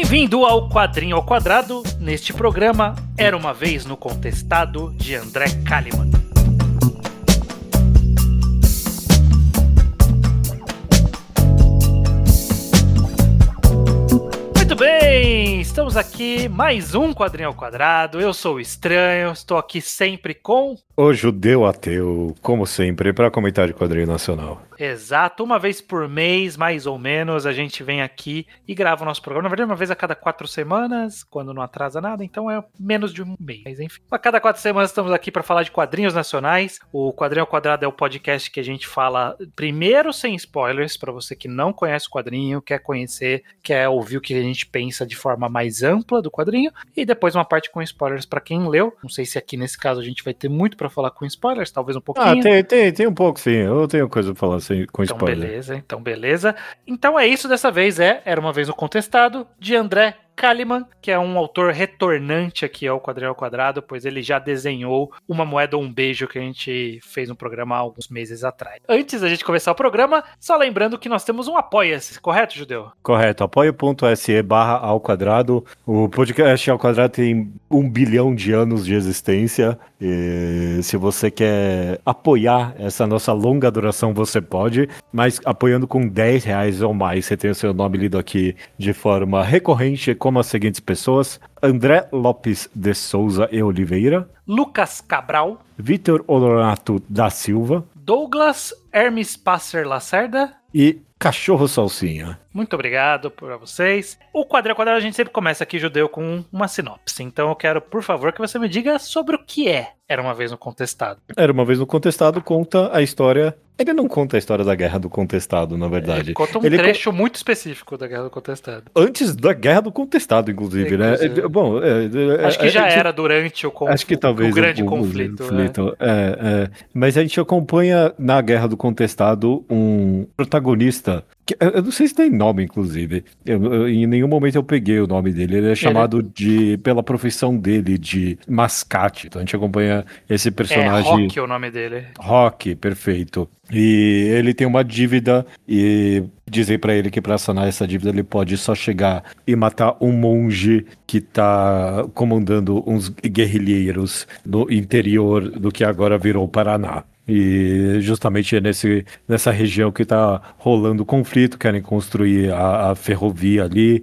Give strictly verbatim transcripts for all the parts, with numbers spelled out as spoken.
Bem-vindo ao Quadrinho ao Quadrado. Neste programa, Era Uma Vez no Contestado, de André Kalimann. Muito bem, estamos aqui, mais um Quadrinho ao Quadrado. Eu sou o Estranho, estou aqui sempre com... O Judeu Ateu, como sempre, para comentar de quadrinho nacional. Exato, uma vez por mês, mais ou menos, a gente vem aqui e grava o nosso programa. Na verdade, uma vez a cada quatro semanas, quando não atrasa nada, então é menos de um mês. Mas enfim, a cada quatro semanas estamos aqui para falar de quadrinhos nacionais. O Quadrinho ao Quadrado é o podcast que a gente fala primeiro sem spoilers, para você que não conhece o quadrinho, quer conhecer, quer ouvir o que a gente pensa de forma mais ampla do quadrinho, e depois uma parte com spoilers para quem leu. Não sei se aqui nesse caso a gente vai ter muito para falar com spoilers, talvez um pouquinho. Ah, tem, tem, tem um pouco sim, eu tenho coisa pra falar assim, com então, spoiler. Beleza, então beleza. Então é isso dessa vez, é Era Uma Vez no Contestado, de André Kalimann, que é um autor retornante aqui ao Quadrinho ao Quadrado, pois ele já desenhou Uma Moeda ou um Beijo, que a gente fez um programa há alguns meses atrás. Antes da gente começar o programa, só lembrando que nós temos um Apoia-se, correto, Judeu? Correto, apoia.se barra ao quadrado. O podcast ao quadrado tem um bilhão de anos de existência, e se você quer apoiar essa nossa longa duração, você pode, mas apoiando com dez reais ou mais, você tem o seu nome lido aqui de forma recorrente, como as seguintes pessoas: André Lopes de Souza e Oliveira, Lucas Cabral, Vitor Honorato da Silva, Douglas Hermes Passer Lacerda e Cachorro Salsinha. Muito obrigado para vocês. O Quadrinho ao Quadrado a gente sempre começa aqui, Judeu, com uma sinopse. Então eu quero, por favor, que você me diga sobre o que é Era Uma Vez no Contestado. Era Uma Vez no Contestado conta a história... Ele não conta a história da Guerra do Contestado, na verdade. Ele conta um Ele trecho co... muito específico da Guerra do Contestado. Antes da Guerra do Contestado, inclusive, inclusive. né? Bom, é, acho que é, já gente... era durante o, conf... acho que talvez o grande um, um, conflito. conflito. É. É, é. Mas a gente acompanha na Guerra do Contestado um protagonista... Que, eu não sei se tem nome, inclusive. Eu, eu, em nenhum momento eu peguei o nome dele. Ele é chamado ele... de pela profissão dele, de mascate. Então a gente acompanha esse personagem... É Rock o nome dele. Rock, perfeito. E ele tem uma dívida e dizem pra ele que pra sanar essa dívida ele pode só chegar e matar um monge que tá comandando uns guerrilheiros no interior do que agora virou o Paraná. E justamente é nesse, nessa região que tá rolando conflito, querem construir a, a ferrovia ali,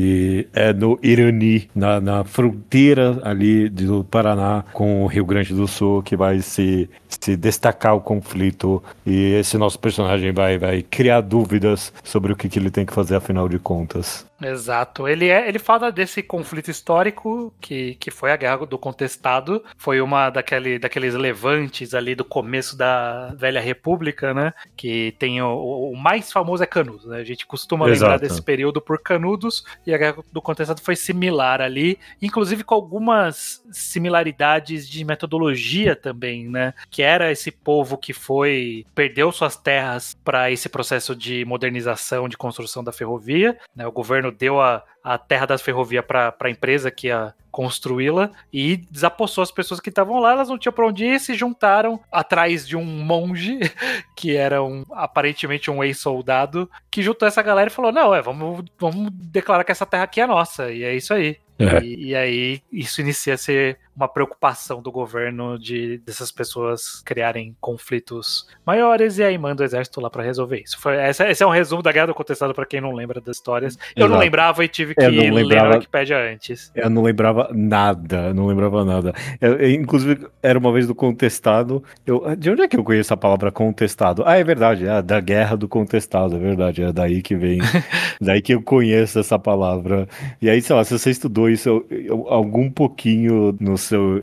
e é no Irani, na, na fronteira ali do Paraná com o Rio Grande do Sul, que vai se, se destacar o conflito, e esse nosso personagem vai, vai criar dúvidas sobre o que, que ele tem que fazer, afinal de contas. Exato, ele, é, ele fala desse conflito histórico que, que foi a Guerra do Contestado, foi uma daquele, daqueles levantes ali do começo da Velha República, né, que tem o, o mais famoso é Canudos, né, a gente costuma Exato. lembrar desse período por Canudos, e a Guerra do Contestado foi similar ali, inclusive com algumas similaridades de metodologia também, né, que era esse povo que foi, perdeu suas terras para esse processo de modernização, de construção da ferrovia, né, o governo deu a, a terra das ferrovias para a empresa que ia construí-la e desapossou as pessoas que estavam lá, elas não tinham para onde ir, se juntaram atrás de um monge, que era um, aparentemente um ex-soldado, que juntou essa galera e falou, não, é, vamos, vamos declarar que essa terra aqui é nossa, e é isso aí. É. E, e aí isso inicia a ser uma preocupação do governo de dessas pessoas criarem conflitos maiores, e aí manda o exército lá pra resolver isso. Foi, essa, esse é um resumo da Guerra do Contestado pra quem não lembra das histórias. Eu Exato. Não lembrava e tive que ler lembrava, na Wikipédia antes. Eu não lembrava nada, não lembrava nada. Eu, eu, inclusive, era uma vez do Contestado. Eu, de onde é que eu conheço a palavra contestado? Ah, é verdade, é da Guerra do Contestado, é verdade, é daí que vem, daí que eu conheço essa palavra. E aí, sei lá, se você estudou isso eu, eu, algum pouquinho no seu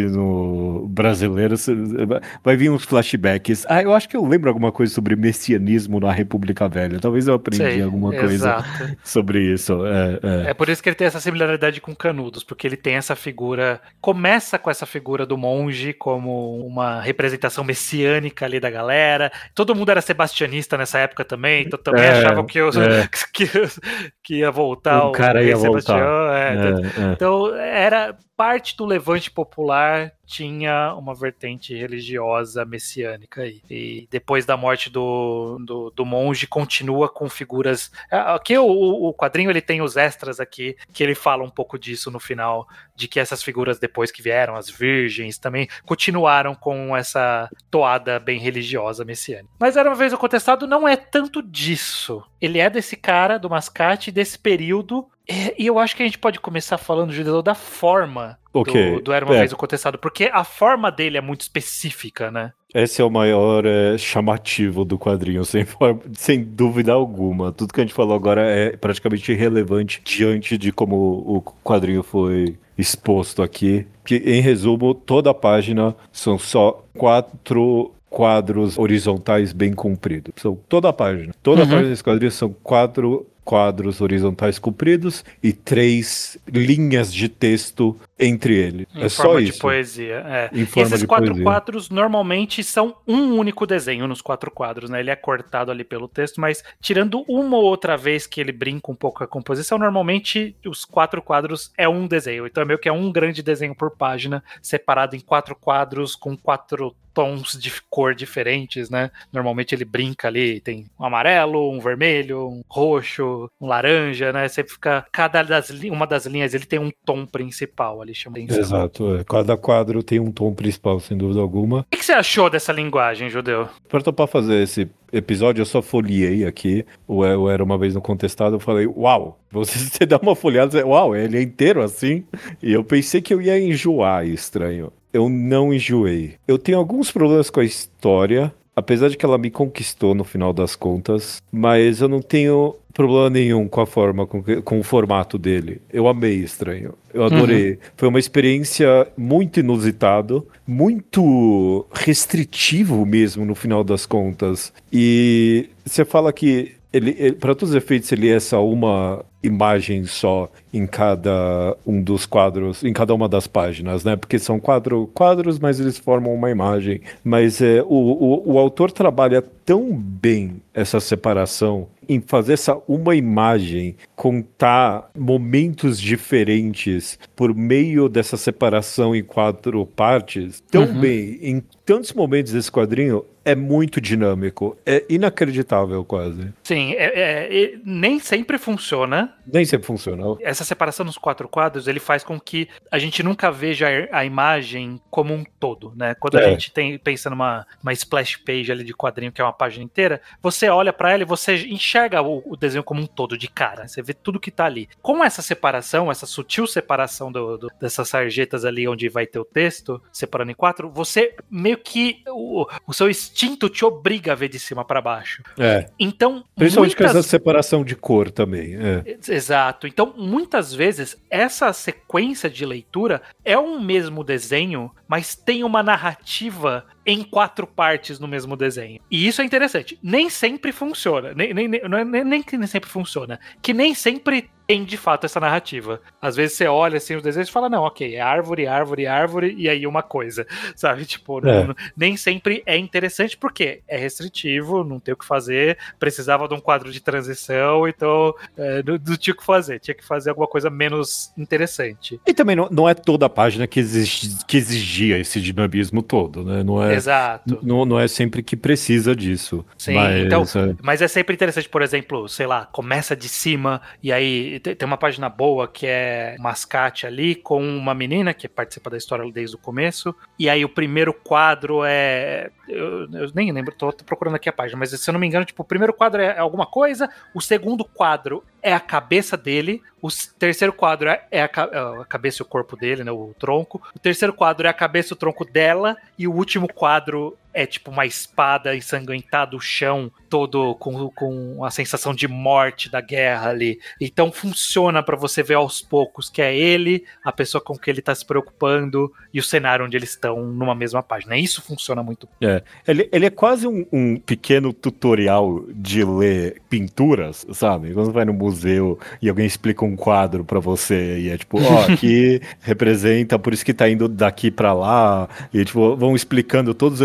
ensino brasileiro, vai vir uns flashbacks. Ah, eu acho que eu lembro alguma coisa sobre messianismo na República Velha. Talvez eu aprendi Sei, alguma coisa exato. sobre isso. É, é. é por isso que ele tem essa similaridade com Canudos, porque ele tem essa figura, começa com essa figura do monge como uma representação messiânica ali da galera. Todo mundo era sebastianista nessa época também, então também é, achavam que, eu, é. que, que ia voltar o cara o ia Sebastião. voltar. É, então, é, é. então era parte do levante popular tinha uma vertente religiosa messiânica aí. E depois da morte do, do, do monge, continua com figuras... Aqui o, o quadrinho ele tem os extras aqui, que ele fala um pouco disso no final, de que essas figuras depois que vieram, as virgens, também continuaram com essa toada bem religiosa messiânica. Mas Era Uma Vez o Contestado não é tanto disso. Ele é desse cara, do Mascate, desse período. E eu acho que a gente pode começar falando, Judeu, da forma okay. do, do Era Uma é. Vez o Contestado, porque a forma dele é muito específica, né? Esse é o maior é, chamativo do quadrinho, sem, forma, sem dúvida alguma. Tudo que a gente falou agora é praticamente irrelevante diante de como o quadrinho foi exposto aqui. Que, em resumo, toda a página são só quatro quadros horizontais bem compridos. São toda a página. Toda uhum. a página desse quadrinho são quatro quadros horizontais compridos e três linhas de texto entre eles. Em é forma só de isso. poesia. É. Em forma Esses de quatro poesia. quadros normalmente são um único desenho nos quatro quadros, né? Ele é cortado ali pelo texto, mas tirando uma ou outra vez que ele brinca um pouco com a composição, normalmente os quatro quadros é um desenho. Então é meio que é um grande desenho por página, separado em quatro quadros com quatro tons de cor diferentes, né? Normalmente ele brinca ali, tem um amarelo, um vermelho, um roxo, um laranja, né? Sempre fica, cada das, uma das linhas ele tem um tom principal ali, chama atenção. Exato, é. Cada quadro tem um tom principal, sem dúvida alguma. O que, que você achou dessa linguagem, Judeu? Para topar fazer esse episódio, eu só folhei aqui, o Era Uma Vez no Contestado, eu falei, uau, você, você dá uma folhada, você, uau, ele é inteiro assim? E eu pensei que eu ia enjoar, estranho. Eu não enjoei. Eu tenho alguns problemas com a história, apesar de que ela me conquistou no final das contas, mas eu não tenho problema nenhum com a forma, com, com o formato dele. Eu amei Estranho. Eu adorei. Uhum. Foi uma experiência muito inusitada, muito restritivo mesmo no final das contas. E você fala que ele, ele para todos os efeitos, ele é só uma imagem só em cada um dos quadros, em cada uma das páginas, né? Porque são quatro quadros, mas eles formam uma imagem. Mas é, o, o, o autor trabalha tão bem essa separação em fazer essa uma imagem contar momentos diferentes por meio dessa separação em quatro partes tão uhum. bem, em tantos momentos desse quadrinho, é muito dinâmico, é inacreditável quase. Sim, é, é, é, nem sempre funciona. Nem sempre funciona. Essa separação nos quatro quadros, ele faz com que a gente nunca veja a imagem como um todo, né? Quando é. a gente tem, pensa numa uma splash page ali de quadrinho, que é uma página inteira, você olha pra ela e você enxerga o, o desenho como um todo, de cara. Você vê tudo que tá ali. Com essa separação, essa sutil separação do, do, dessas sarjetas ali onde vai ter o texto, separando em quatro, você meio que o, o seu instinto te obriga a ver de cima pra baixo. É. Então, principalmente muitas... com essa separação de cor também. É. Exato. Então, muitas vezes, essa sequência de leitura é um mesmo desenho, mas tem uma narrativa em quatro partes no mesmo desenho. E isso é interessante. Nem sempre funciona. Nem, nem, nem, não é nem, nem que nem sempre funciona. Que nem sempre tem, de fato, essa narrativa. Às vezes você olha assim os desenhos e fala, não, ok, é árvore, árvore, árvore, e aí uma coisa, sabe? Tipo, é. não, nem sempre é interessante, porque é restritivo, não tem o que fazer, precisava de um quadro de transição, então é, não, não tinha o que fazer, tinha que fazer alguma coisa menos interessante. E também não, não é toda a página que, exige, que exigia esse dinamismo todo, né? Não é, Exato. Não, não é sempre que precisa disso. Sim, mas então, é... mas é sempre interessante, por exemplo, sei lá, começa de cima, e aí tem uma página boa que é Mascate ali, com uma menina que participa da história desde o começo, e aí o primeiro quadro é... Eu, eu nem lembro, tô, tô procurando aqui a página, mas se eu não me engano, tipo, o primeiro quadro é alguma coisa, o segundo quadro é a cabeça dele, o terceiro quadro é, é a, a cabeça e o corpo dele, né, o tronco, o terceiro quadro é a cabeça e o tronco dela, e o último quadro é tipo uma espada ensanguentada, o chão todo com, com a sensação de morte da guerra ali. Então funciona pra você ver aos poucos que é ele, a pessoa com que ele tá se preocupando e o cenário onde eles estão numa mesma página. Isso funciona muito. É, ele, ele é quase um, um pequeno tutorial de ler pinturas, sabe? Quando você vai no museu e alguém explica um quadro pra você e é tipo, ó, oh, aqui representa, por isso que tá indo daqui pra lá, e tipo, vão explicando todos os elementos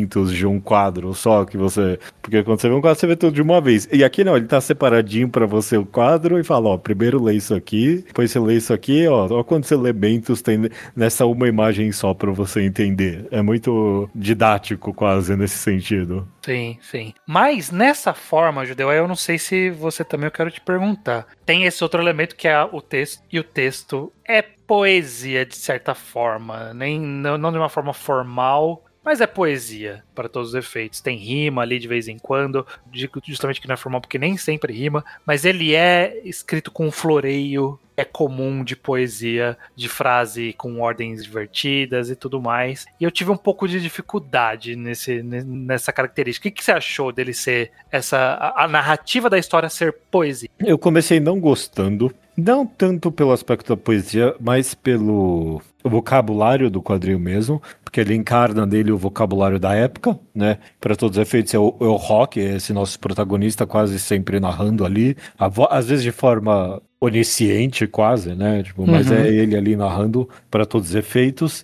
elementos de um quadro só que você... Porque quando você vê um quadro, você vê tudo de uma vez. E aqui não, ele tá separadinho pra você o quadro e fala, ó, primeiro lê isso aqui, depois você lê isso aqui, ó, ó quantos elementos tem nessa uma imagem só pra você entender. É muito didático quase nesse sentido. Sim, sim. Mas nessa forma, Judeu, eu não sei se você também, eu quero te perguntar. Tem esse outro elemento que é o texto, e o texto é poesia de certa forma, nem, não, não de uma forma formal, mas é poesia, para todos os efeitos. Tem rima ali de vez em quando, digo justamente que não é formal porque nem sempre rima, mas ele é escrito com um floreio, é comum de poesia, de frase com ordens divertidas e tudo mais. E eu tive um pouco de dificuldade nesse, nessa característica. O que, que você achou dele ser essa... A, a narrativa da história ser poesia? Eu comecei não gostando, não tanto pelo aspecto da poesia, mas pelo vocabulário do quadrinho mesmo, porque ele encarna nele o vocabulário da época, né? Para todos os efeitos é o, é o Rock, esse nosso protagonista quase sempre narrando ali, vo- às vezes de forma onisciente quase, né? Tipo, mas Uhum. é ele ali narrando para todos os efeitos.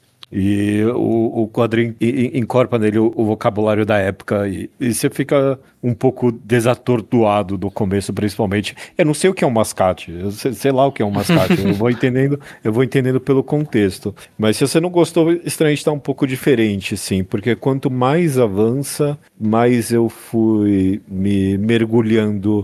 E o, o quadrinho incorpora nele o, o vocabulário da época e, e você fica um pouco desatordoado do começo, principalmente. Eu não sei o que é um mascate, eu sei, sei lá o que é um mascate, eu vou entendendo, eu vou entendendo pelo contexto. Mas se você não gostou, estranho tá um pouco diferente, sim, porque quanto mais avança, mais eu fui me mergulhando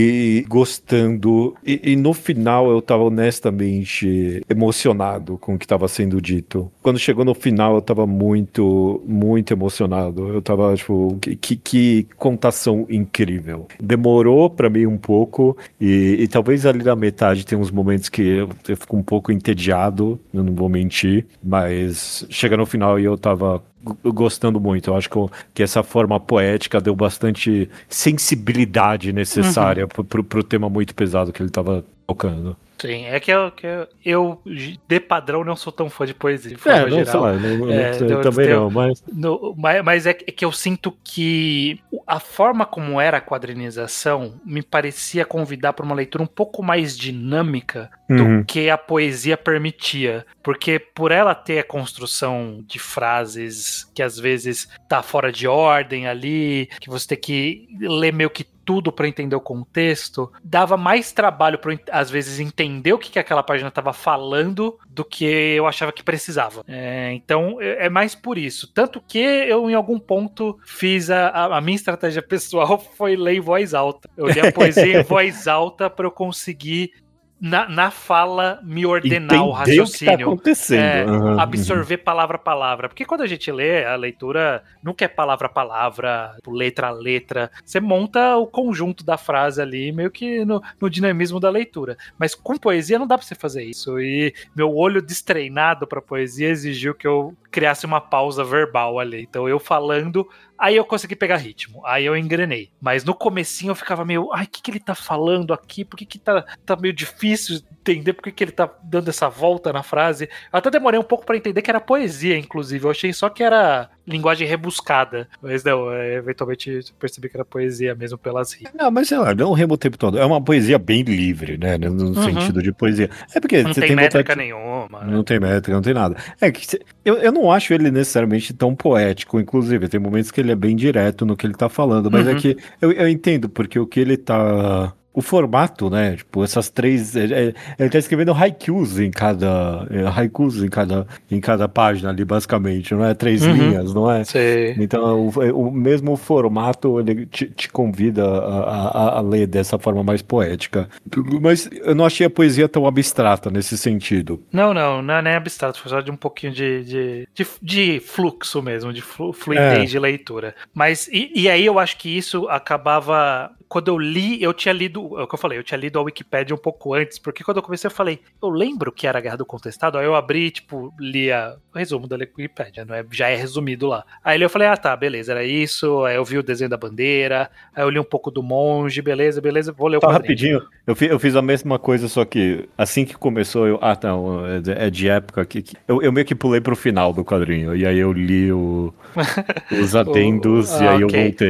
e gostando. E, e no final eu tava honestamente emocionado com o que estava sendo dito. Quando chegou no final, eu tava muito, muito emocionado. Eu tava, tipo, que, que, que contação incrível. Demorou pra mim um pouco, e, e talvez ali na metade tem uns momentos que eu, eu fico um pouco entediado, eu não vou mentir, mas chega no final e eu tava gostando muito. Eu acho que, que essa forma poética deu bastante sensibilidade necessária uhum. pro, pro, pro tema muito pesado que ele tava tocando. Sim, é que eu, que eu, eu, de padrão, não sou tão fã de poesia, de forma é, não, geral. Sei lá, não, é, não, eu também não, mas... No, mas... Mas é que eu sinto que a forma como era a quadrinização me parecia convidar para uma leitura um pouco mais dinâmica do uhum. que a poesia permitia. Porque por ela ter a construção de frases que às vezes tá fora de ordem ali, que você tem que ler meio que tudo para entender o contexto, dava mais trabalho para às vezes entender o que, que aquela página estava falando do que eu achava que precisava. É, então é mais por isso. Tanto que eu em algum ponto fiz a, a, a minha estratégia pessoal foi ler em voz alta. Eu li a poesia em voz alta para eu conseguir Na, na fala me ordenar Entender o raciocínio. O que tá acontecendo. É, uhum, absorver uhum. palavra a palavra. Porque quando a gente lê, a leitura nunca é palavra a palavra, letra a letra. Você monta o conjunto da frase ali, meio que no, no dinamismo da leitura. Mas com poesia não dá pra você fazer isso. E meu olho destreinado pra poesia exigiu que eu criasse uma pausa verbal ali. Então eu falando, aí eu consegui pegar ritmo, aí eu engrenei. Mas no comecinho eu ficava meio, ai, o que que ele tá falando aqui? Por que que tá, tá meio difícil entender por que que ele tá dando essa volta na frase? Eu até demorei um pouco pra entender que era poesia, inclusive. Eu achei só que era linguagem rebuscada. Mas não, é, eventualmente percebi que era poesia mesmo pelas rimas. Não, mas sei lá, não remo o tempo todo. É uma poesia bem livre, né? No uhum. sentido de poesia. É porque não você tem, tem métrica vontade... nenhuma. Né? Não tem métrica, não tem nada. É que cê... eu, eu não acho ele necessariamente tão poético, inclusive. Tem momentos que ele é bem direto no que ele tá falando, mas uhum. é que eu, eu entendo, porque o que ele tá... O formato, né? Tipo, essas três... É, ele tá escrevendo haikus em cada... É, haikus em cada, em cada página ali, basicamente. Não é? Três uhum. linhas, não é? Sim. Então, o, o mesmo formato, ele te, te convida a, a, a ler dessa forma mais poética. Mas eu não achei a poesia tão abstrata nesse sentido. Não, não. Não é nem abstrato. Foi só de um pouquinho de, de, de, de fluxo mesmo, de flu, fluidez é. de leitura. Mas, e, e aí eu acho que isso acabava... Quando eu li, eu tinha lido, é o que eu falei, eu tinha lido a Wikipédia um pouco antes, porque quando eu comecei eu falei, eu lembro que era a Guerra do Contestado, aí eu abri, tipo, li a, o resumo da Wikipédia, não é, já é resumido lá. Aí eu falei, ah tá, beleza, era isso, aí eu vi o desenho da bandeira, aí eu li um pouco do monge, beleza, beleza, vou ler o Só quadrinho. rapidinho, eu fiz, eu fiz a mesma coisa, só que assim que começou, eu, ah não, é de época, que, que eu, eu meio que pulei pro final do quadrinho, e aí eu li o, os adendos, o, ah, e aí okay. eu voltei. O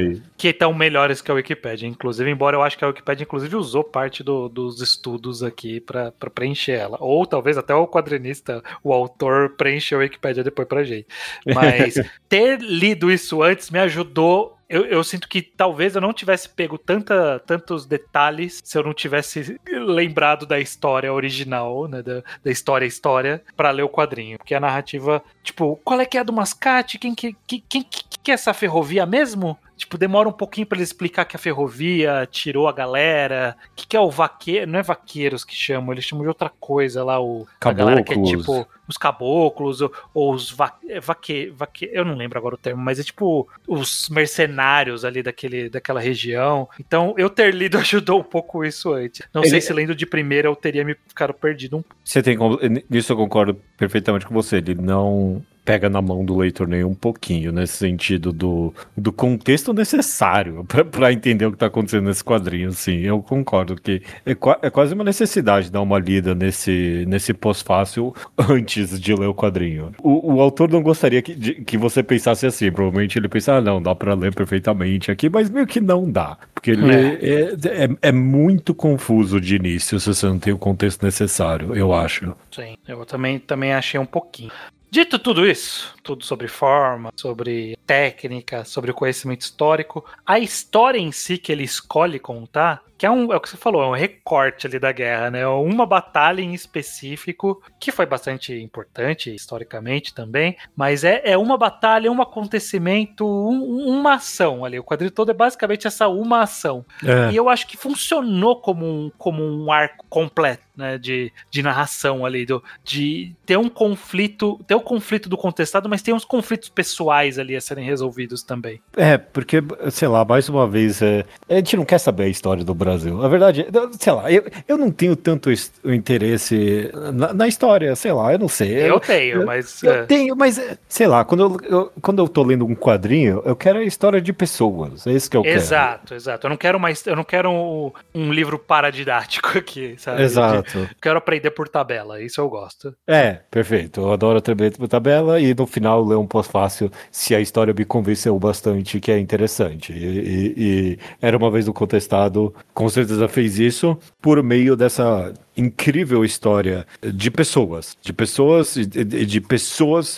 que estão melhores que a Wikipédia, inclusive, embora eu acho que a Wikipédia, inclusive, usou parte do, dos estudos aqui para preencher ela. Ou talvez até o quadrinista, o autor, preencheu a Wikipédia depois pra gente. Mas ter lido isso antes me ajudou. Eu, eu sinto que talvez eu não tivesse pego tanta, tantos detalhes se eu não tivesse lembrado da história original, né, da, da história história, pra ler o quadrinho. Porque a narrativa, tipo, qual é que é a do mascate? Quem que, quem, quem que é essa ferrovia mesmo? Tipo, demora um pouquinho pra ele explicar que a ferrovia tirou a galera. O que, que é o vaqueiro? Não é vaqueiros que chamam, eles chamam de outra coisa lá. O, a galera que é tipo os caboclos ou, ou os va, vaque, vaque, eu não lembro agora o termo, mas é tipo os mercenários ali daquele, daquela região. Então, eu ter lido ajudou um pouco isso antes. Não ele... sei se lendo de primeira eu teria me ficado perdido um pouco. Você tem, nisso eu concordo perfeitamente com você. Ele não pega na mão do leitor nem um pouquinho, nesse sentido do, do contexto necessário para entender o que está acontecendo nesse quadrinho, assim. Eu concordo que é, é quase uma necessidade dar uma lida nesse, nesse pós-fácil antes de ler o quadrinho. O, o autor não gostaria que, de, que você pensasse assim, provavelmente ele pensa, ah, não, dá para ler perfeitamente aqui, mas meio que não dá, porque ele é. É, é, é muito confuso de início se você não tem o contexto necessário, eu acho. Sim, eu também, também achei um pouquinho. Dito tudo isso, tudo sobre forma, sobre técnica, sobre o conhecimento histórico, a história em si que ele escolhe contar, que é, um, é o que você falou, é um recorte ali da guerra, né? Uma batalha em específico, que foi bastante importante historicamente também, mas é, é uma batalha, um acontecimento, um, uma ação ali. O quadrinho todo é basicamente essa uma ação. É. E eu acho que funcionou como um, como um arco completo, né? De, de narração ali, do, de ter um conflito, ter o conflito do contestado, mas tem uns conflitos pessoais ali a serem resolvidos também. É, porque, sei lá, mais uma vez, é, a gente não quer saber a história do Brasil. A verdade, sei lá, eu, eu não tenho tanto interesse na, na história, sei lá, eu não sei. Eu, eu tenho, eu, mas... Eu é. tenho, mas, sei lá, quando eu, eu, quando eu tô lendo um quadrinho, eu quero a história de pessoas, é isso que eu exato, quero. Exato, exato. Eu não quero mais, eu não quero um, um livro paradidático aqui, sabe? Exato. De, quero aprender por tabela, isso eu gosto. É, perfeito, eu adoro aprender por tabela e no final ler um pós-fácil se a história me convenceu bastante que é interessante. E, e, e Era Uma Vez no Contestado com certeza fez isso por meio dessa incrível história de pessoas, de pessoas de, de pessoas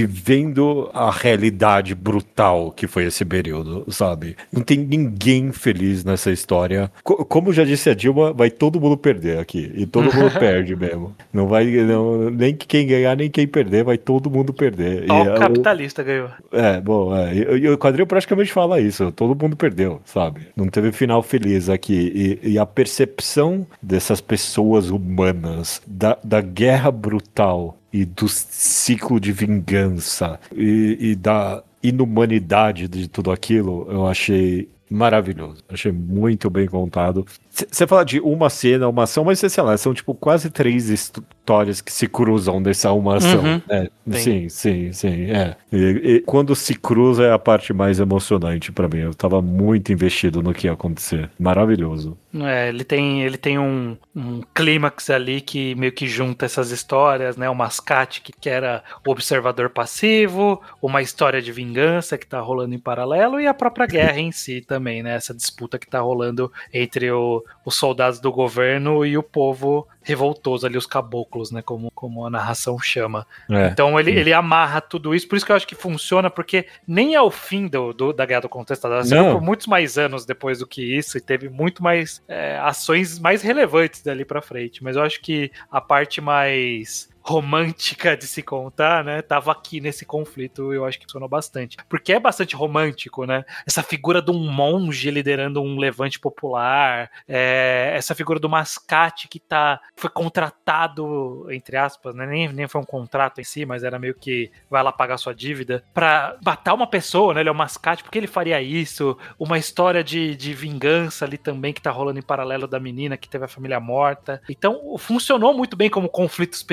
vivendo a realidade brutal que foi esse período, sabe? Não tem ninguém feliz nessa história. Co- como já disse a Dilma, vai todo mundo perder aqui, e todo mundo perde mesmo. Não vai, não, nem quem ganhar, nem quem perder, vai todo mundo perder. Só e o capitalista ganhou. É, bom, é, e, e o quadrinho praticamente fala isso, todo mundo perdeu, sabe? Não teve final feliz aqui, e, e a percepção dessas pessoas humanas, da, da guerra brutal e do ciclo de vingança e, e da inumanidade de tudo aquilo, eu achei maravilhoso. Achei muito bem contado. Você fala de uma cena, uma ação, mas sei lá, são tipo quase três histórias que se cruzam nessa uma ação. Uhum. É, sim, sim, sim. É. E, e quando se cruza é a parte mais emocionante pra mim. Eu tava muito investido no que ia acontecer. Maravilhoso. É, ele tem, ele tem um, um clímax ali que meio que junta essas histórias, né? O mascate que, que era o observador passivo, uma história de vingança que tá rolando em paralelo e a própria guerra em si também, né? Essa disputa que tá rolando entre o, os soldados do governo e o povo revoltoso ali, os caboclos, né? Como, como a narração chama. É. Então ele, ele amarra tudo isso, por isso que eu acho que funciona, porque nem ao fim do, do, da Guerra do Contestado, ela saiu por muitos mais anos depois do que isso, e teve muito mais é, ações mais relevantes dali pra frente, mas eu acho que a parte mais romântica de se contar, né, tava aqui nesse conflito, eu acho que funcionou bastante, porque é bastante romântico, né, essa figura de um monge liderando um levante popular, é, essa figura do mascate que tá, foi contratado, entre aspas, né, nem, nem foi um contrato em si, mas era meio que vai lá pagar sua dívida, pra matar uma pessoa, né, ele é um mascate, porque ele faria isso, uma história de, de vingança ali também que tá rolando em paralelo da menina que teve a família morta, então funcionou muito bem como conflitos pessoais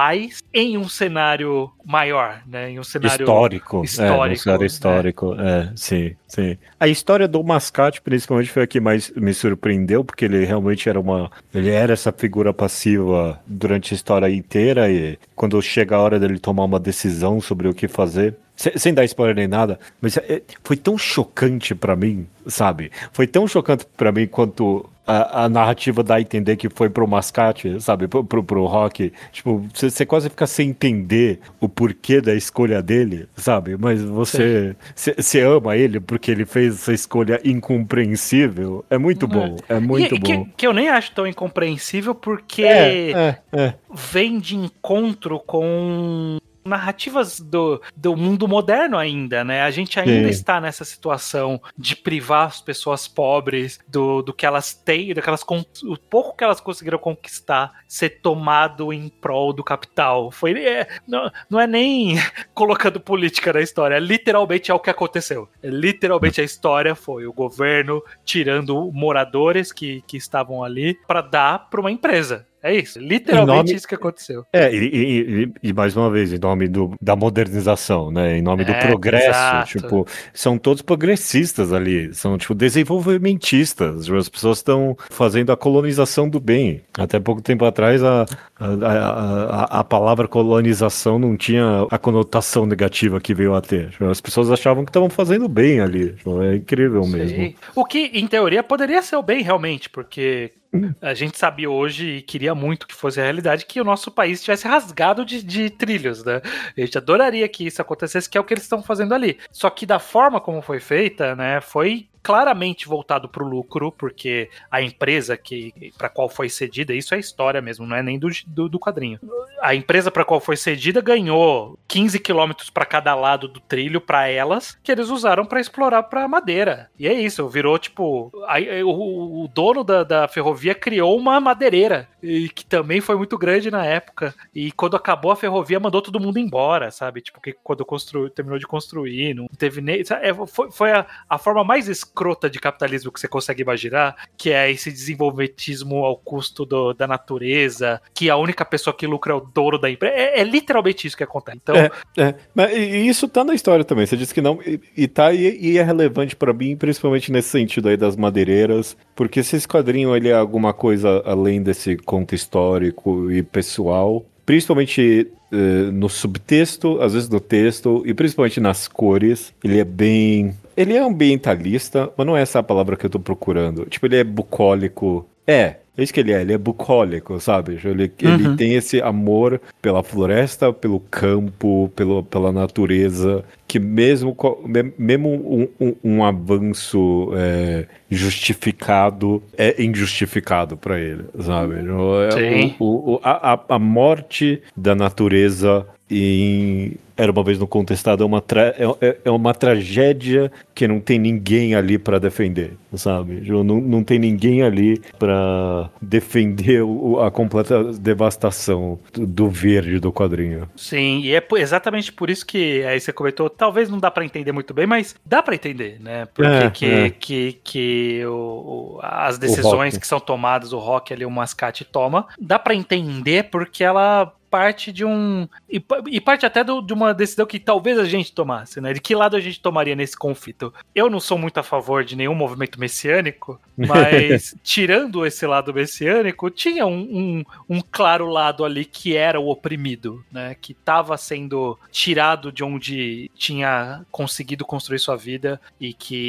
atuais em um cenário maior, né? Em um cenário histórico. histórico. É, um cenário histórico, é. é, sim, sim. A história do Mascate, principalmente, foi a que mais me surpreendeu, porque ele realmente era uma... Ele era essa figura passiva durante a história inteira, e quando chega a hora dele tomar uma decisão sobre o que fazer... Sem dar spoiler nem nada, mas é, foi tão chocante pra mim, sabe? Foi tão chocante pra mim quanto a, a narrativa dá a entender que foi pro Mascate, sabe? Pro, pro, pro Rock. Tipo, você quase fica sem entender o porquê da escolha dele, sabe? Mas você você ama ele porque ele fez essa escolha incompreensível. É muito bom, é, é muito e, bom. Que, que eu nem acho tão incompreensível porque é, é, é. vem de encontro com... narrativas do, do mundo moderno ainda, né? A gente ainda Sim. está nessa situação de privar as pessoas pobres do, do que elas têm, do que elas, o pouco que elas conseguiram conquistar ser tomado em prol do capital. Foi, é, não, não é nem colocando política na história, literalmente é o que aconteceu. Literalmente a história foi o governo tirando moradores que, que estavam ali para dar para uma empresa. É isso, literalmente nome, isso que aconteceu. É, e, e, e mais uma vez, em nome do, da modernização, né? Em nome é, do progresso. Exato. Tipo, são todos progressistas ali, são, tipo, desenvolvimentistas. As pessoas estão fazendo a colonização do bem. Até pouco tempo atrás, a, a, a, a palavra colonização não tinha a conotação negativa que veio a ter. As pessoas achavam que estavam fazendo bem ali. É incrível Sim. mesmo. O que, em teoria, poderia ser o bem, realmente, porque... a gente sabia hoje e queria muito que fosse a realidade que o nosso país tivesse rasgado de, de trilhos, né? A gente adoraria que isso acontecesse, que é o que eles estão fazendo ali. Só que da forma como foi feita, né, foi claramente voltado para o lucro, porque a empresa que para qual foi cedida, isso é história mesmo, não é nem do, do, do quadrinho. A empresa para qual foi cedida ganhou quinze quilômetros para cada lado do trilho para elas, que eles usaram para explorar para madeira. E é isso, virou tipo... A, o, o dono da, da ferrovia criou uma madeireira, e que também foi muito grande na época. E quando acabou a ferrovia, mandou todo mundo embora, sabe? Tipo, que quando construiu, terminou de construir, não teve nem... Foi, foi a, a forma mais escrota de capitalismo que você consegue imaginar, que é esse desenvolvimentismo ao custo do, da natureza, que a única pessoa que lucra é o dono da empresa. É, é literalmente isso que acontece. Então... É, é. Mas e isso tá na história também. Você disse que não, e, e tá, e, e é relevante pra mim, principalmente nesse sentido aí das madeireiras, porque se esse quadrinho ele é alguma coisa além desse conto histórico e pessoal, principalmente uh, no subtexto, às vezes no texto, e principalmente nas cores, ele é bem... Ele é ambientalista, mas não é essa a palavra que eu tô procurando. Tipo, ele é bucólico. É, é isso que ele é, ele é bucólico, sabe? Ele, uhum. ele tem esse amor pela floresta, pelo campo, pelo, pela natureza, que mesmo, mesmo um, um, um avanço é, justificado é injustificado para ele, sabe? Sim. O, o, a, a morte da natureza em Era Uma Vez no Contestado é uma, tra... é, é uma tragédia que não tem ninguém ali pra defender, sabe? Não, não tem ninguém ali pra defender o, a completa devastação do, do verde do quadrinho. Sim, e é exatamente por isso que aí você comentou, talvez não dá pra entender muito bem, mas dá pra entender, né? Porque é, que, é. que, que o, o, as decisões que são tomadas, o Rock ali, o Mascate toma, dá pra entender porque ela... parte de um... E, e parte até do, de uma decisão que talvez a gente tomasse, né? De que lado a gente tomaria nesse conflito. Eu não sou muito a favor de nenhum movimento messiânico, mas tirando esse lado messiânico, tinha um, um, um claro lado ali que era o oprimido, né? Que estava sendo tirado de onde tinha conseguido construir sua vida e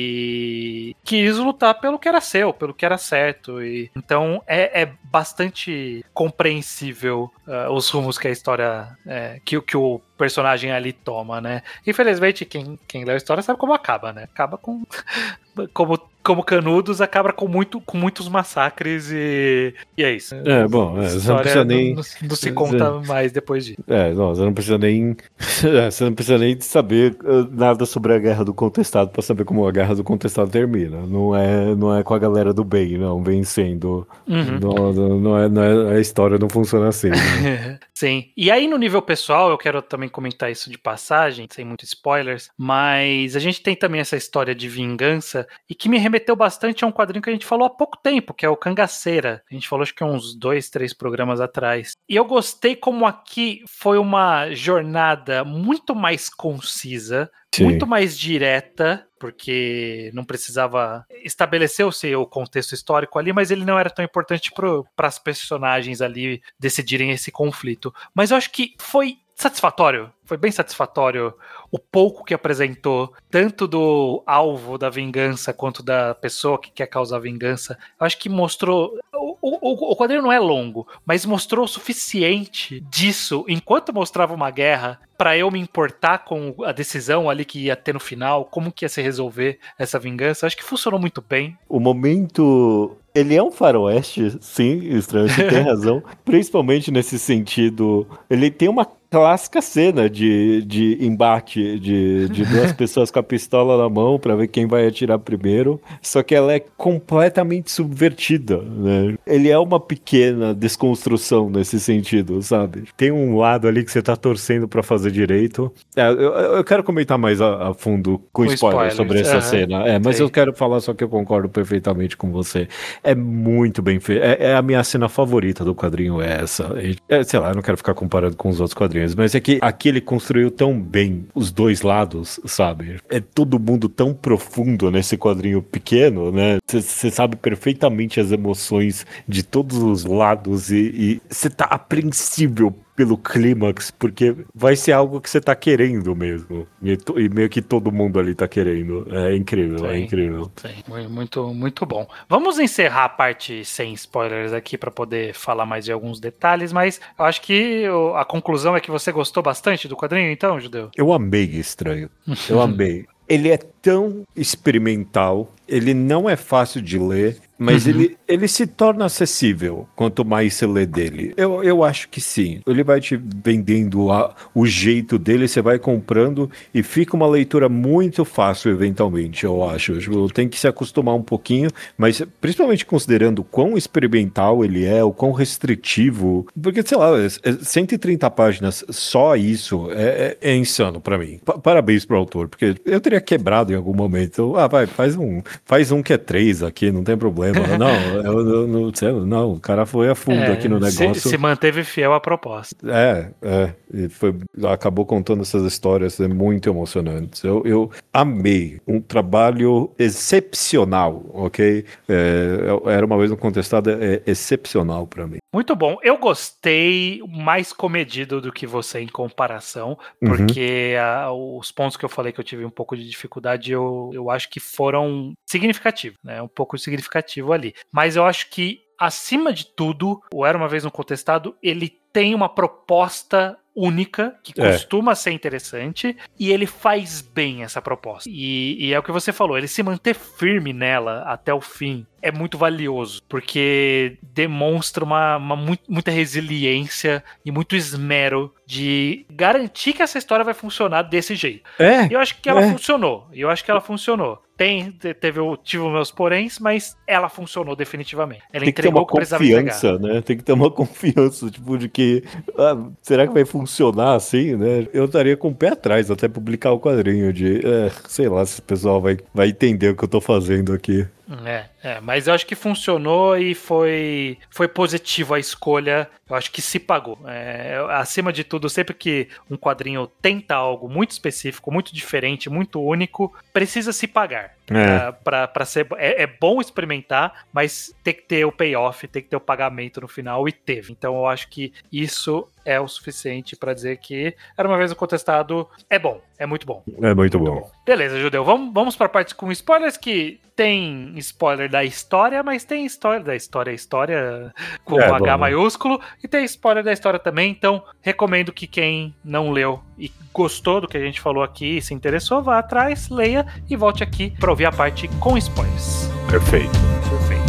que quis lutar pelo que era seu, pelo que era certo. E, então é, é bastante compreensível uh, os rumos que a história, é, que, que o personagem ali toma, né? Infelizmente, quem, quem lê a história sabe como acaba, né? Acaba com... como, como Canudos, acaba com, muito, com muitos massacres e, e é isso. É, bom, é, você não precisa nem... Não, não, não se conta você... mais depois disso. É, não, você não precisa nem... você não precisa nem saber nada sobre a Guerra do Contestado pra saber como a Guerra do Contestado termina. Não é, não é com a galera do bem, não, vencendo. Uhum. Não, não, não, é, não é, a história não funciona assim, né? Sim. E aí, no nível pessoal, eu quero também comentar isso de passagem, sem muitos spoilers, mas a gente tem também essa história de vingança e que me remeteu bastante a um quadrinho que a gente falou há pouco tempo, que é o Cangaceira. A gente falou acho que uns dois, três programas atrás. E eu gostei como aqui foi uma jornada muito mais concisa, Sim. muito mais direta, porque não precisava estabelecer o seu contexto histórico ali, mas ele não era tão importante para as personagens ali decidirem esse conflito. Mas eu acho que foi satisfatório, foi bem satisfatório o pouco que apresentou, tanto do alvo da vingança quanto da pessoa que quer causar vingança. Eu acho que mostrou... O, o, o quadrinho não é longo, mas mostrou o suficiente disso, enquanto mostrava uma guerra, para eu me importar com a decisão ali que ia ter no final, como que ia se resolver essa vingança. Eu acho que funcionou muito bem. O momento... Ele é um faroeste, sim, Estranho, você tem razão. Principalmente nesse sentido. Ele tem uma clássica cena de, de embate de, de duas pessoas com a pistola na mão pra ver quem vai atirar primeiro. Só que ela é completamente subvertida, né? Ele é uma pequena desconstrução nesse sentido, sabe? Tem um lado ali que você tá torcendo pra fazer direito. É, eu, eu quero comentar mais a, a fundo com, com spoiler spoilers. sobre essa uhum. cena. É, mas Sim. eu quero falar só que eu concordo perfeitamente com você. É muito bem feito. É, é a minha cena favorita do quadrinho, é essa. É, sei lá, eu não quero ficar comparando com os outros quadrinhos, mas é que aqui ele construiu tão bem os dois lados, sabe? É todo mundo tão profundo nesse quadrinho pequeno, né? Você sabe perfeitamente as emoções de todos os lados e você tá apreensível pelo clímax, porque vai ser algo que você tá querendo mesmo. E, to, e meio que todo mundo ali tá querendo. É incrível, sim, é incrível. Sim, muito, muito bom. Vamos encerrar a parte sem spoilers aqui para poder falar mais de alguns detalhes, mas eu acho que a conclusão é que você gostou bastante do quadrinho, então, Judeu? Eu amei Estranho. Eu amei. Ele é tão experimental, ele não é fácil de ler, mas uhum. ele, ele se torna acessível quanto mais você lê dele. Eu, eu acho que sim. Ele vai te vendendo a, o jeito dele, você vai comprando e fica uma leitura muito fácil eventualmente, eu acho. Tem que se acostumar um pouquinho, mas principalmente considerando o quão experimental ele é, o quão restritivo, porque, sei lá, cento e trinta páginas, só isso é, é, é insano pra mim. Pa- parabéns pro autor, porque eu teria quebrado em algum momento. Ah, vai, faz um, faz um que é três aqui, não tem problema. Não, eu, eu, não, sei, não, o cara foi a fundo é, aqui no negócio. Se, se manteve fiel à proposta. É, é, e foi, acabou contando essas histórias muito emocionantes. Eu, eu amei, um trabalho excepcional, ok? É, era uma vez um contestado é, excepcional pra mim. Muito bom, eu gostei mais comedido do que você em comparação, porque uhum. a, os pontos que eu falei que eu tive um pouco de dificuldade, eu, eu acho que foram significativos, né? Um pouco significativo ali. Mas eu acho que, acima de tudo, o Era Uma Vez Um Contestado, ele tem uma proposta única, que costuma é. ser interessante, e ele faz bem essa proposta. E, e é o que você falou, ele se manter firme nela até o fim é muito valioso, porque demonstra uma, uma muito, muita resiliência e muito esmero de garantir que essa história vai funcionar desse jeito. É, e eu acho que ela é. funcionou. E eu acho que ela funcionou. Tem, teve, tive os meus poréns, mas ela funcionou definitivamente. Ela Tem entregou o que precisava entregar. Né? Tem que ter uma confiança, tipo, de que ah, será que vai funcionar assim, né? Eu estaria com o pé atrás até publicar o quadrinho de, é, sei lá, se o pessoal vai, vai entender o que eu tô fazendo aqui. É, é, mas eu acho que funcionou e foi, foi positivo a escolha. Eu acho que se pagou. É, acima de tudo, sempre que um quadrinho tenta algo muito específico, muito diferente, muito único, precisa se pagar. É. Pra, pra ser, é, é bom experimentar, mas tem que ter o payoff, tem que ter o pagamento no final, e teve. Então eu acho que isso é o suficiente pra dizer que Era Uma Vez Um Contestado é bom, é muito bom. É muito, muito bom. bom. Beleza, Judeu, vamos, vamos pra parte com spoilers, que tem spoiler da história, mas tem spoiler da história, história com é, H bom, maiúsculo, e tem spoiler da história também, então recomendo que quem não leu e gostou do que a gente falou aqui e se interessou, vá atrás, leia e volte aqui para ouvir a parte com spoilers. Perfeito. Perfeito.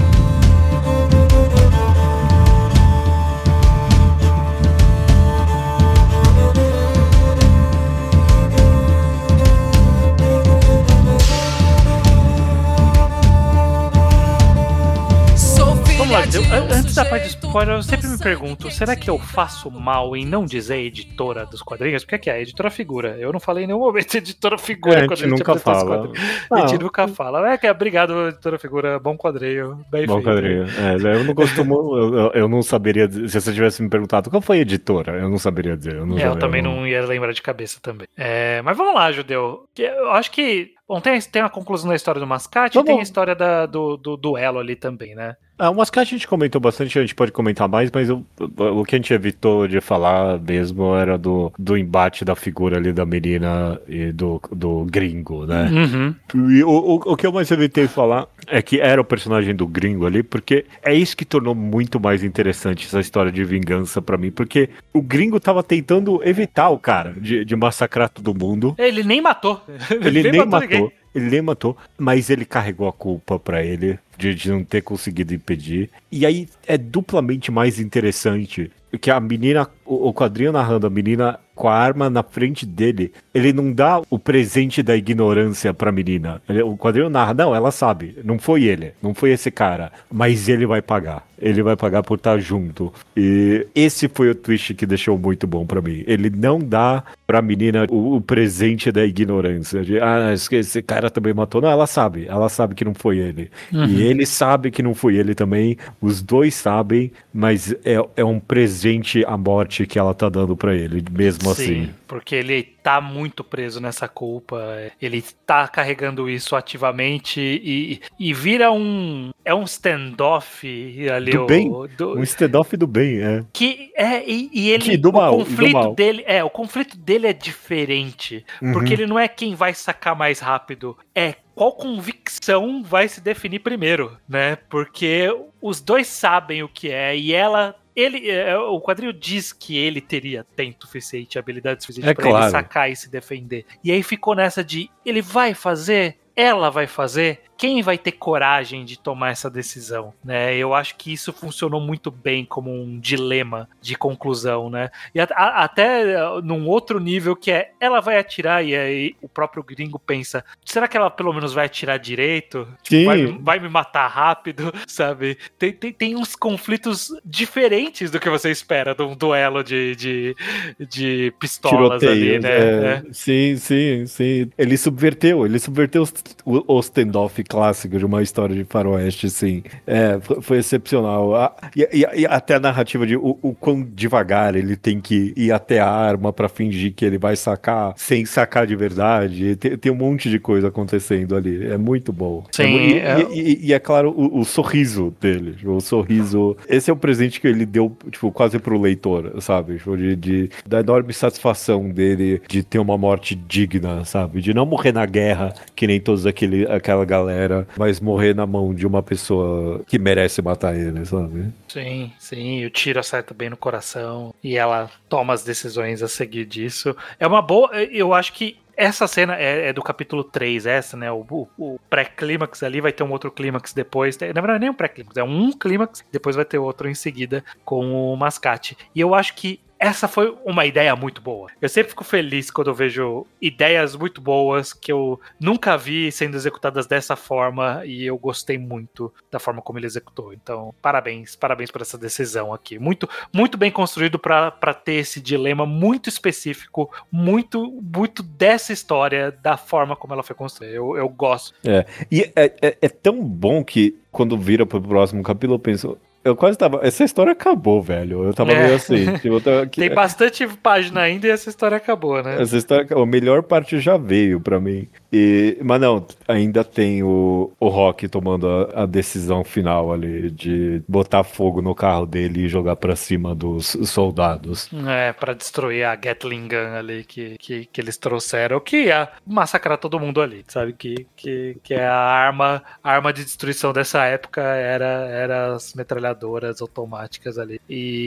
eu, antes da parte de spoiler, eu sempre me pergunto, será que eu faço mal em não dizer editora dos quadrinhos? Porque que é a editora figura. Eu não falei em nenhum momento editora figura é, quando a gente nunca fala. A gente nunca fala. É que obrigado, editora figura, bom quadrinho, bem bom feito. quadrinho. É, eu não costumo, eu, eu não saberia, se você tivesse me perguntado qual foi a editora, eu não saberia dizer. Eu, não é, sabia, eu também não... não ia lembrar de cabeça também. É, mas vamos lá, Judeu. Eu acho que bom, tem, tem a conclusão da história do Mascate e tem a história da, do, do duelo ali também, né? Ah, o Mascate a gente comentou bastante, a gente pode comentar mais, mas eu, o que a gente evitou de falar mesmo era do, do embate da figura ali da menina e do, do gringo, né? Uhum. E o, o, o que eu mais evitei falar é que era o personagem do gringo ali, porque é isso que tornou muito mais interessante essa história de vingança pra mim, porque o gringo tava tentando evitar o cara de, de massacrar todo mundo. Ele nem matou. Ele, ele nem matou. matou Ele nem matou, mas ele carregou a culpa pra ele de, de não ter conseguido impedir. E aí é duplamente mais interessante que a menina, o, o quadrinho narrando a menina com a arma na frente dele, ele não dá o presente da ignorância pra menina. Ele, o quadrinho narra, não, ela sabe, não foi ele, não foi esse cara, mas ele vai pagar. Ele vai pagar por estar junto. E esse foi o twist que deixou muito bom pra mim. Ele não dá pra menina o, o presente da ignorância. De, ah, esse cara também matou. Não, ela sabe. Ela sabe que não foi ele. Uhum. E ele sabe que não foi ele também. Os dois sabem, mas é, é um presente à morte que ela tá dando pra ele, mesmo Sim, assim. Porque ele tá muito preso nessa culpa. Ele tá carregando isso ativamente e, e vira um... É um standoff ali. Do o, bem. Do, um standoff do bem, é. Que é... E, e ele... Que do o mal, conflito do mal. dele... É, o conflito dele é diferente. Uhum. Porque ele não é quem vai sacar mais rápido. É qual convicção vai se definir primeiro, né? Porque os dois sabem o que é e ela... Ele, o quadrinho diz que ele teria tempo suficiente, habilidade suficiente é pra claro. ele sacar e se defender. E aí ficou nessa de, ele vai fazer? Ela vai fazer? Quem vai ter coragem de tomar essa decisão, né? Eu acho que isso funcionou muito bem como um dilema de conclusão, né? E a, a, até num outro nível que é, ela vai atirar e aí o próprio gringo pensa, será que ela pelo menos vai atirar direito? Tipo, vai, vai me matar rápido, sabe? Tem, tem, tem uns conflitos diferentes do que você espera de um duelo de, de, de pistolas ali, né? É, é. Sim, sim, sim. Ele subverteu, ele subverteu o, o standoff clássico de uma história de faroeste, sim. É, foi, foi excepcional. A, e, e, e até a narrativa de o, o quão devagar ele tem que ir até a arma pra fingir que ele vai sacar, sem sacar de verdade. Tem, tem um monte de coisa acontecendo ali. É muito bom. Sim. É, e, e, e é claro, o, o sorriso dele. O sorriso... Esse é o presente que ele deu, tipo, quase pro leitor, sabe? De, de, da enorme satisfação dele de ter uma morte digna, sabe? De não morrer na guerra, que nem todos aquele, aquela galera, mas morrer na mão de uma pessoa que merece matar ele, sabe? Sim, sim, o tiro acerta bem no coração e ela toma as decisões a seguir disso. É uma boa, eu acho que essa cena é, é do capítulo três, essa, né? O, o, o pré-clímax ali, vai ter um outro clímax depois. Na verdade, nem um pré-clímax, é um clímax, depois vai ter outro em seguida com o Mascate. E eu acho que essa foi uma ideia muito boa. Eu sempre fico feliz quando eu vejo ideias muito boas que eu nunca vi sendo executadas dessa forma e eu gostei muito da forma como ele executou. Então, parabéns, parabéns por essa decisão aqui. Muito, muito bem construído para ter esse dilema muito específico, muito, muito dessa história, da forma como ela foi construída. Eu, eu gosto. É, e é, é, é tão bom que quando vira pro próximo capítulo eu penso... Eu quase tava... Essa história acabou, velho. Eu tava é. meio assim. Tipo, eu tava aqui... Tem bastante página ainda e essa história acabou, né? Essa história... A melhor parte já veio pra mim. E... Mas não, ainda tem o, o Rock tomando a, a decisão final ali de botar fogo no carro dele e jogar pra cima dos soldados. É, pra destruir a Gatling Gun ali que, que, que eles trouxeram, que ia massacrar todo mundo ali, sabe? Que, que, que é a arma, a arma de destruição dessa época era, era as metralhadoras automáticas ali.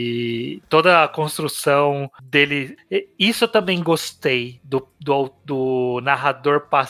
E toda a construção dele... Isso eu também gostei do, do, do narrador passar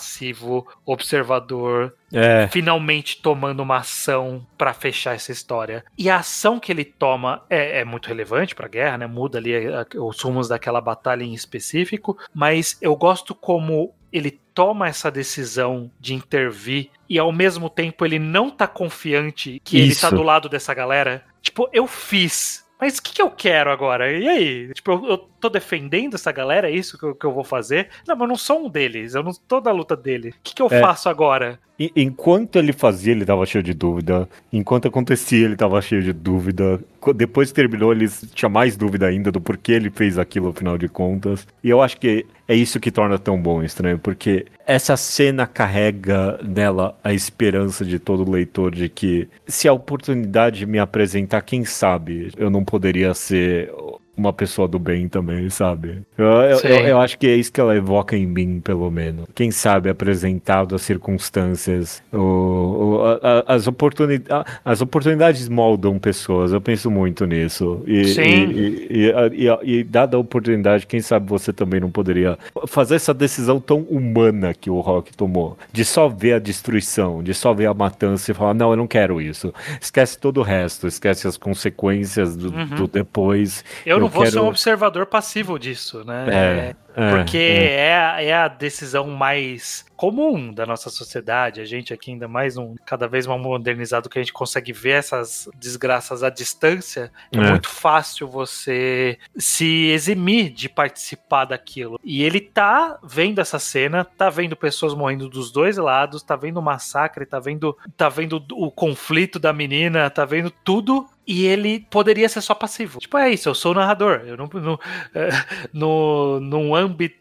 passivo, observador, É. finalmente tomando uma ação pra fechar essa história. E a ação que ele toma é, é muito relevante pra guerra, né? Muda ali a, a, os rumos daquela batalha em específico, mas eu gosto como ele toma essa decisão de intervir e ao mesmo tempo ele não tá confiante que Isso. ele tá do lado dessa galera. Tipo, eu fiz... Mas o que, que eu quero agora? E aí? Tipo, eu, eu tô defendendo essa galera? É isso que eu, que eu vou fazer? Não, mas eu não sou um deles. Eu não tô da luta dele. O que, que eu é. faço agora? Enquanto ele fazia, ele tava cheio de dúvida. Enquanto acontecia, ele tava cheio de dúvida. Depois que terminou, ele tinha mais dúvida ainda do porquê ele fez aquilo, afinal de contas. E eu acho que é isso que torna tão bom Estranho, porque essa cena carrega nela a esperança de todo leitor de que se a oportunidade me apresentar, quem sabe, eu não poderia ser... uma pessoa do bem também, sabe? Eu, eu, eu, eu acho que é isso que ela evoca em mim, pelo menos. Quem sabe, apresentado as circunstâncias, o, o, a, as, oportuni as oportunidades moldam pessoas. Eu penso muito nisso. E, Sim. E, e, e, e, e dada a oportunidade, quem sabe você também não poderia fazer essa decisão tão humana que o Rock tomou. De só ver a destruição, de só ver a matança e falar, não, eu não quero isso. Esquece todo o resto, esquece as consequências do, uhum. do depois. Eu, eu não vou quero... ser um observador passivo disso, né? É, é, porque é. É, a, é a decisão mais comum da nossa sociedade. A gente aqui ainda mais um, cada vez mais modernizado, que a gente consegue ver essas desgraças à distância. É, é muito fácil você se eximir de participar daquilo. E ele tá vendo essa cena, tá vendo pessoas morrendo dos dois lados, tá vendo o massacre, tá vendo, tá vendo o conflito da menina, tá vendo tudo. E ele poderia ser só passivo. Tipo, é isso, eu sou o narrador. Eu não, no, no, num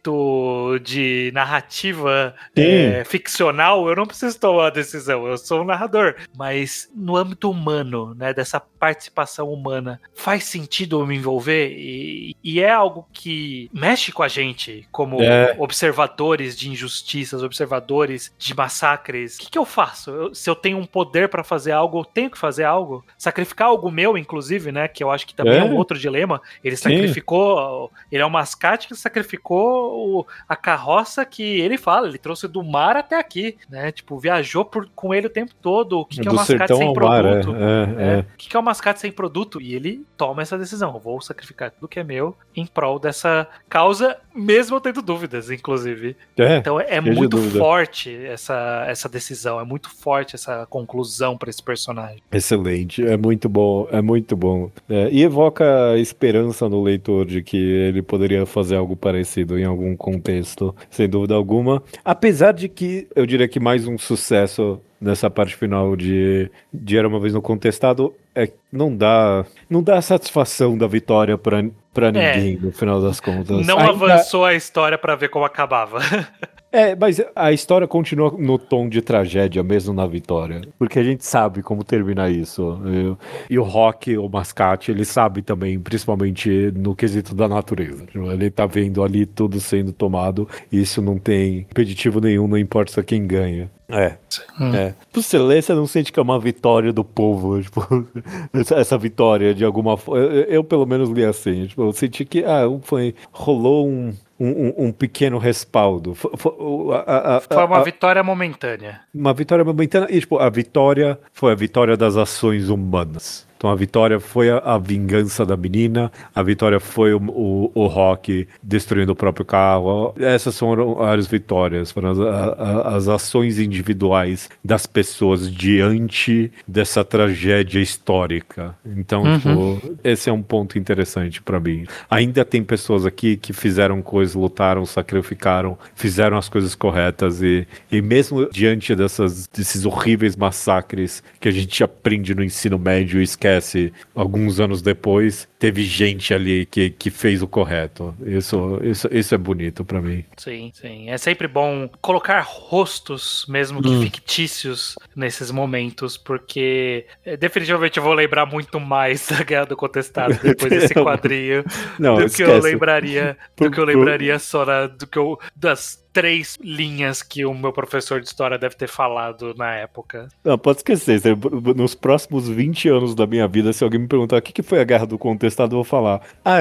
âmbito de narrativa é, ficcional, eu não preciso tomar a decisão. Eu sou o narrador. Mas no âmbito humano, né, dessa participação humana, faz sentido eu me envolver? E, e é algo que mexe com a gente como é. observadores de injustiças, observadores de massacres. O que, que eu faço? Eu, se eu tenho um poder pra fazer algo, eu tenho que fazer algo? Sacrificar algo meu, inclusive, né, que eu acho que também é, é um outro dilema. Ele sacrificou, Sim. ele é um mascate que sacrificou o, a carroça que ele fala, ele trouxe do mar até aqui, né, tipo, viajou por, com ele o tempo todo. O que, que é um mascate sem produto? Mar, é, é, é. O que, que é um mascate sem produto? E ele toma essa decisão, eu vou sacrificar tudo que é meu em prol dessa causa, mesmo eu tendo dúvidas, inclusive. É, então é muito forte essa, essa decisão, é muito forte essa conclusão para esse personagem. Excelente, é muito bom. É muito bom. É, e evoca esperança no leitor de que ele poderia fazer algo parecido em algum contexto, sem dúvida alguma. Apesar de que, eu diria que mais um sucesso nessa parte final de, de Era Uma Vez no Contestado é não dá, não dá a satisfação da vitória pra, pra ninguém, é, no final das contas. Não Ainda... avançou a história pra ver como acabava. É, mas a história continua no tom de tragédia, mesmo na vitória. Porque a gente sabe como termina isso. E, e o Rock, o mascate, ele sabe também, principalmente no quesito da natureza. Ele tá vendo ali tudo sendo tomado, e isso não tem impeditivo nenhum, não importa quem ganha. É, hum. é. Você lê, você não sente que é uma vitória do povo, tipo, essa, essa vitória de alguma forma. Eu, eu pelo menos li assim, tipo, eu senti que ah, foi, rolou um, um, um pequeno respaldo. Foi, foi, a, a, foi uma a, vitória momentânea. Uma vitória momentânea, e tipo, a vitória foi a vitória das ações humanas. Então a vitória foi a, a vingança da menina, a vitória foi o, o, o Rock destruindo o próprio carro. Essas foram as vitórias, foram as, a, as ações individuais das pessoas diante dessa tragédia histórica. Então, uhum. tipo, esse é um ponto interessante pra mim. Ainda tem pessoas aqui que fizeram coisas, lutaram, sacrificaram, fizeram as coisas corretas e, e mesmo diante dessas, desses horríveis massacres que a gente aprende no ensino médio e esquece alguns anos depois, teve gente ali que, que fez o correto. Isso, isso, isso é bonito pra mim. Sim, sim. É sempre bom colocar rostos, mesmo que hum. fictícios, nesses momentos, porque é, definitivamente eu vou lembrar muito mais da Guerra do Contestado depois desse quadrinho Não, do esquece. que eu lembraria do que eu lembraria só na, do que eu, das três linhas que o meu professor de história deve ter falado na época. Não, pode esquecer. Nos próximos vinte anos da minha vida, se alguém me perguntar o que foi a Guerra do Contestado, eu vou falar, ah, é,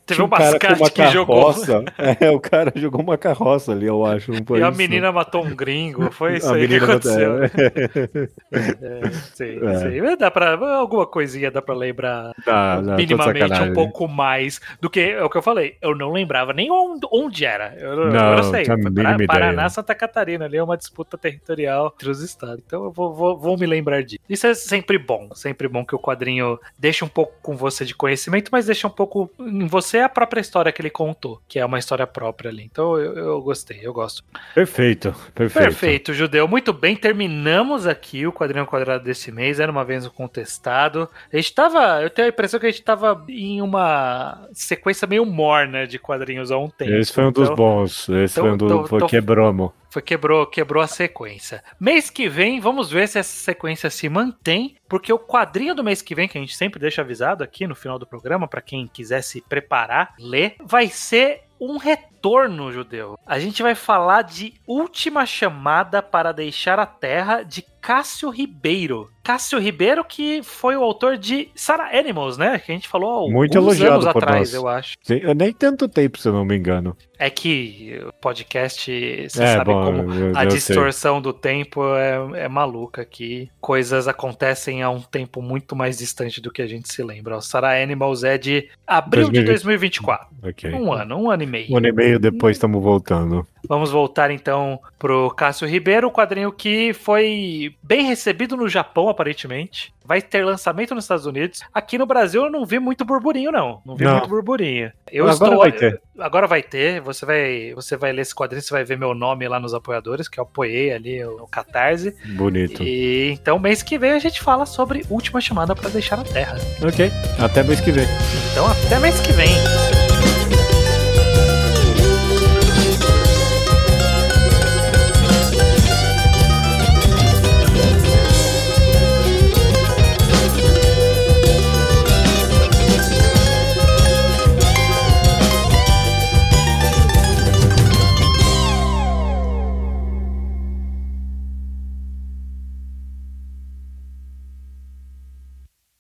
Teve um um cara com uma mascate que jogou. carroça. É, o cara jogou uma carroça ali, eu acho. Não foi E a isso? menina matou um gringo. Foi isso A aí que menina aconteceu. matou- É, sim, É. sim. Mas Dá pra, alguma coisinha dá pra lembrar Dá, dá, tô de minimamente sacanagem. um pouco mais do que é o que eu falei. Eu não lembrava nem onde, onde era. Eu, Não, agora eu sei. tinha a Foi mínima Para- Paraná, ideia. Santa Catarina. Ali é uma disputa territorial entre os estados. Então eu vou, vou, vou me lembrar disso. Isso é sempre bom. Sempre bom que o quadrinho deixe um pouco com você de conhecimento, mas deixa um pouco em você a própria história que ele contou, que é uma história própria ali. Então eu, eu gostei, eu gosto. Perfeito, perfeito. Perfeito, Judeu. Muito bem, terminamos aqui o quadrinho quadrado desse mês. Era uma vez o contestado. A gente tava. Eu tenho a impressão que a gente tava em uma sequência meio morna de quadrinhos há um tempo. Esse foi um dos Então, bons. Esse então- foi um dos. então- Foi então- quebramos. Foi quebrou, quebrou a sequência. Mês que vem, vamos ver se essa sequência se mantém, porque o quadrinho do mês que vem, que a gente sempre deixa avisado aqui no final do programa, para quem quiser se preparar, ler, vai ser um retorno, Judeu. A gente vai falar de Última Chamada para Deixar a Terra, de Cássio Ribeiro. Cássio Ribeiro, que foi o autor de Sarah Animals, né? Que a gente falou há Muito alguns elogiado anos por atrás, nós. eu acho. Sim, eu nem tanto tempo, se eu não me engano. É que o podcast, você É, sabe bom, como eu- a eu distorção do tempo é, é maluca aqui. Coisas acontecem há um tempo muito mais distante do que a gente se lembra. O Sarah Animals é de abril de dois mil e vinte e quatro. Ok. Um ano, um ano e meio. Um ano e meio depois estamos voltando. Vamos voltar então pro Cássio Ribeiro, o quadrinho que foi bem recebido no Japão, aparentemente. Vai ter lançamento nos Estados Unidos. Aqui no Brasil eu não vi muito burburinho, não. Não vi Não. muito burburinho. Eu Agora estou... vai ter. Agora vai ter. Você vai, você vai ler esse quadrinho, você vai ver meu nome lá nos apoiadores, que eu apoiei ali o Catarse. Bonito. E então mês que vem a gente fala sobre Última Chamada para Deixar a Terra. Ok. Até mês que vem. Então até mês que vem.